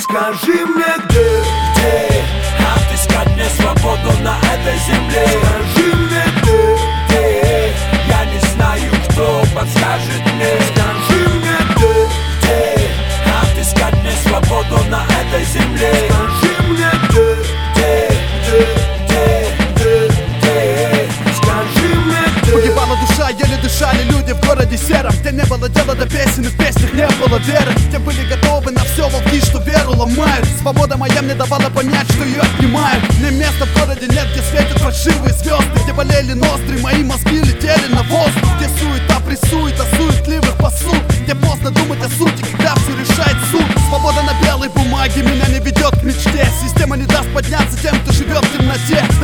Скажи мне, где отыскать мне свободу на этой земле? Скажи мне, где я не знаю, кто подскажет мне. Скажи мне, где отыскать мне свободу на этой земле? Скажи мне, где Скажи мне, где Погибала душа, еле дышали люди в городе сером, где не было дела до песен, и в песнях не было веры, где были готовы на все волки, что веру ломают. Свобода моя мне давала понять, что ее отнимают. Мне места в городе нет, где светят фальшивые звезды, где болели ноздри, мои мозги летели на воздух, где суета прессует, а суетливых пасут, где поздно думать о сути, когда все решает суд. Свобода на белой бумаге меня не ведет к мечте. Система не даст подняться тем, кто живет в темноте.